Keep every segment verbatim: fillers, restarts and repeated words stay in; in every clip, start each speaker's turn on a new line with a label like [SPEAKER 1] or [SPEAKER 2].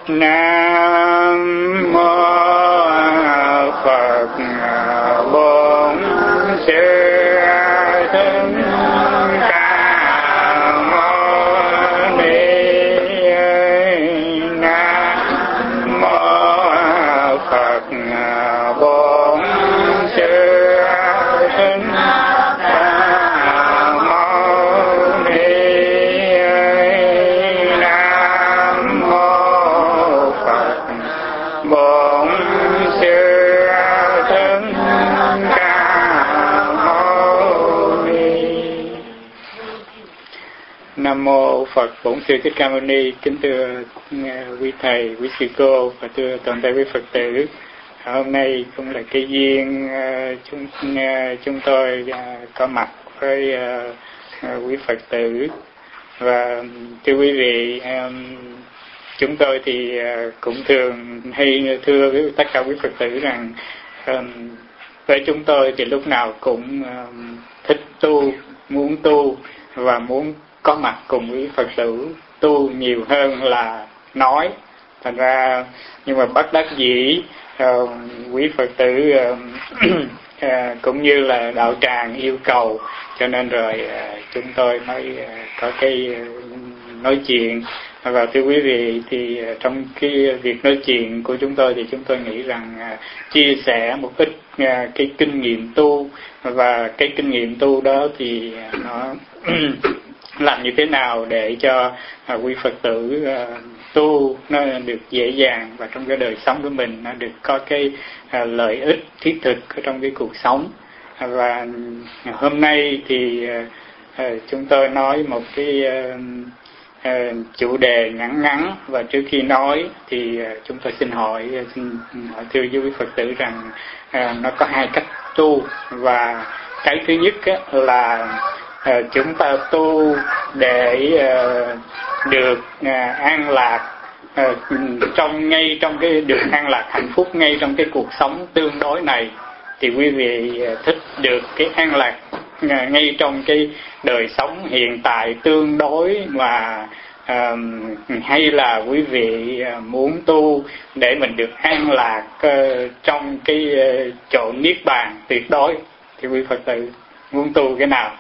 [SPEAKER 1] Nam mô Phật Bổn Sư Thích Ca Mâu Ni. Nam mô Phật Bổn Sư Thích Ca Mâu Ni. Nam mô Phật Bổn Sư Thích Ca Mâu Ni. Nam mô Phật Bổn Sư Thích Ca Mâu Ni. Kính thưa quý thầy, quý sư cô và thưa toàn thể quý Phật tử. Hôm nay cũng là cái duyên uh, chúng uh, chúng tôi uh, có mặt với uh, uh, quý Phật tử. Và thưa quý vị, um, chúng tôi thì uh, cũng thường hay thưa với tất cả quý Phật tử rằng um, với chúng tôi thì lúc nào cũng um, thích tu, muốn tu và muốn có mặt cùng với Phật tử tu nhiều hơn là nói. Thành ra nhưng mà bất đắc dĩ uh, quý Phật tử uh, uh, cũng như là đạo tràng yêu cầu, cho nên rồi uh, chúng tôi mới uh, có cái uh, nói chuyện. Và thưa quý vị, thì uh, trong cái việc nói chuyện của chúng tôi thì chúng tôi nghĩ rằng uh, chia sẻ một ít uh, cái kinh nghiệm tu, và cái kinh nghiệm tu đó thì uh, nó làm như thế nào để cho uh, quý Phật tử uh, tu nó được dễ dàng, và trong cái đời sống của mình nó được có cái uh, lợi ích thiết thực ở trong cái cuộc sống. Uh, và hôm nay thì uh, uh, chúng tôi nói một cái uh, uh, chủ đề ngắn ngắn, và trước khi nói thì uh, chúng tôi xin hỏi uh, xin hỏi thưa với quý Phật tử rằng uh, nó có hai cách tu. Và cái thứ nhất uh, là uh, chúng ta tu để uh, được uh, an lạc, uh, trong ngay trong cái được an lạc hạnh phúc ngay trong cái cuộc sống tương đối này. Thì quý vị uh, thích được cái an lạc uh, ngay trong cái đời sống hiện tại tương đối mà uh, hay là quý vị uh, muốn tu để mình được an lạc uh, trong cái uh, chỗ niết bàn tuyệt đối? Thì quý Phật tử muốn tu cái nào?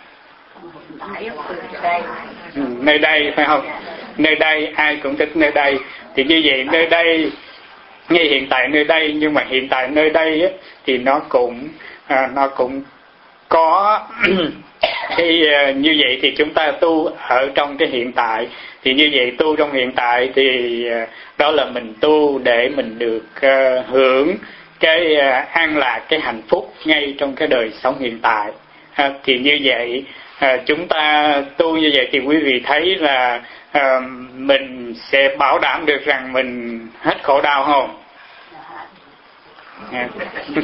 [SPEAKER 1] Ừ, nơi đây phải không? Nơi đây ai cũng thích nơi đây. Thì như vậy nơi đây, ngay hiện tại nơi đây, nhưng mà hiện tại nơi đây á, thì nó cũng à, nó cũng có cái như vậy thì chúng ta tu ở trong cái hiện tại. Thì như vậy tu trong hiện tại thì đó là mình tu để mình được uh, hưởng cái uh, an lạc, cái hạnh phúc ngay trong cái đời sống hiện tại. À, thì như vậy à, chúng ta tu như vậy thì quý vị thấy là à, mình sẽ bảo đảm được rằng mình hết khổ đau không? À.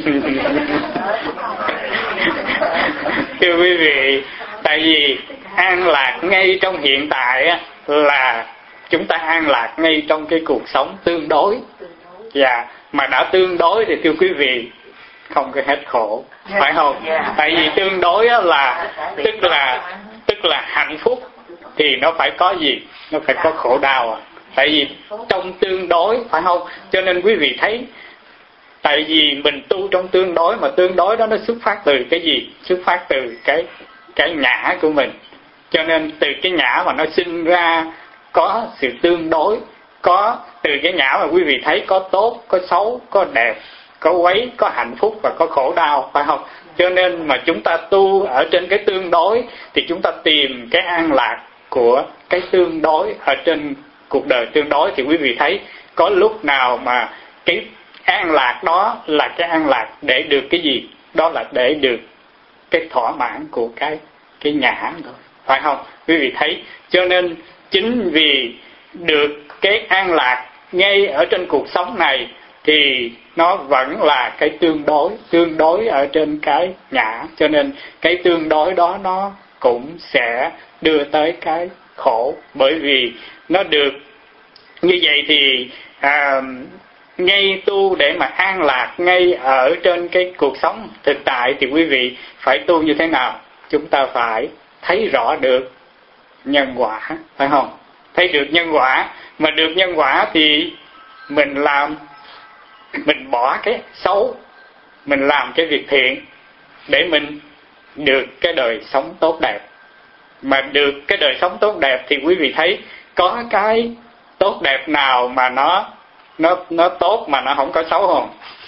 [SPEAKER 1] Thưa quý vị, tại vì an lạc ngay trong hiện tại á, là chúng ta an lạc ngay trong cái cuộc sống tương đối. Dạ, mà đã tương đối thì thưa quý vị không có hết khổ, phải không? Tại vì tương đối là tức là tức là hạnh phúc thì nó phải có gì? Nó phải có khổ đau à. Tại vì trong tương đối, phải không? Cho nên quý vị thấy, tại vì mình tu trong tương đối, mà tương đối đó nó xuất phát từ cái gì? Xuất phát từ cái cái ngã của mình. Cho nên từ cái ngã mà nó sinh ra có sự tương đối, có từ cái ngã mà quý vị thấy có tốt, có xấu, có đẹp, có quấy, có hạnh phúc và có khổ đau, phải không? Cho nên mà chúng ta tu ở trên cái tương đối thì chúng ta tìm cái an lạc của cái tương đối ở trên cuộc đời tương đối. Thì quý vị thấy có lúc nào mà cái an lạc đó là cái an lạc để được cái gì? Đó là để được cái thỏa mãn của cái cái ngã thôi, phải không? Quý vị thấy, cho nên chính vì được cái an lạc ngay ở trên cuộc sống này thì nó vẫn là cái tương đối, tương đối ở trên cái ngã. Cho nên cái tương đối đó nó cũng sẽ đưa tới cái khổ, bởi vì nó được như vậy thì à, ngay tu để mà an lạc ngay ở trên cái cuộc sống thực tại thì quý vị phải tu như thế nào? Chúng ta phải thấy rõ được nhân quả, phải không? Thấy được nhân quả, mà được nhân quả thì mình làm, mình bỏ cái xấu, mình làm cái việc thiện để mình được cái đời sống tốt đẹp. Mà được cái đời sống tốt đẹp thì quý vị thấy có cái tốt đẹp nào mà nó nó nó tốt mà nó không có xấu không?